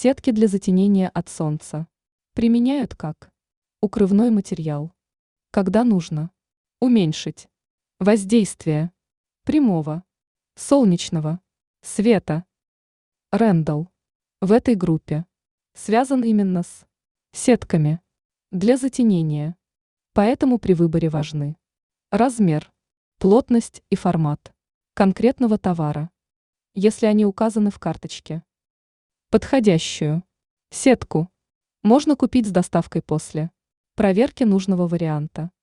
Сетки для затенения от солнца. Применяют как укрывной материал. Когда нужно уменьшить воздействие прямого солнечного света. Рэндалл в этой группе связан именно с сетками для затенения. Поэтому при выборе важны размер, плотность и формат конкретного товара, если они указаны в карточке. Подходящую сетку можно купить с доставкой после проверки нужного варианта.